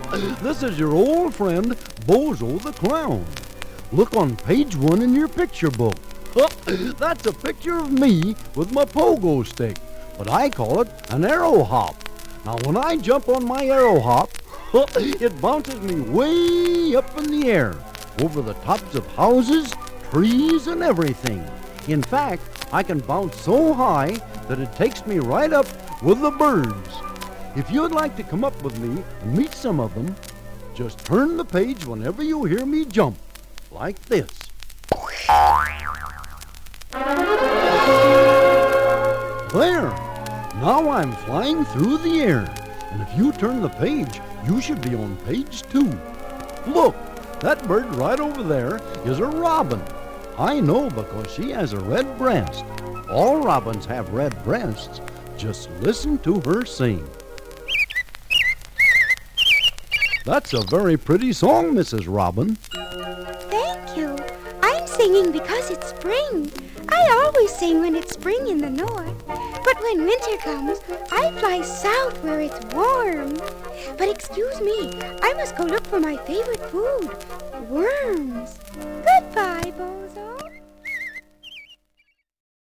This is your old friend, Bozo the Clown. Look on page 1 in your picture book. That's a picture of me with my pogo stick, but I call it an arrow hop. Now, when I jump on my arrow hop, it bounces me way up in the air, over the tops of houses, trees, and everything. In fact, I can bounce so high that it takes me right up with the birds. If you'd like to come up with me and meet some of them, just turn the page whenever you hear me jump, like this. There! Now I'm flying through the air, and if you turn the page, you should be on page 2. Look, that bird right over there is a robin. I know because she has a red breast. All robins have red breasts. Just listen to her sing. That's a very pretty song, Mrs. Robin. Thank you. I'm singing because it's spring. I always sing when it's spring in the north. But when winter comes, I fly south where it's warm. But excuse me, I must go look for my favorite food, worms. Goodbye, Bozo.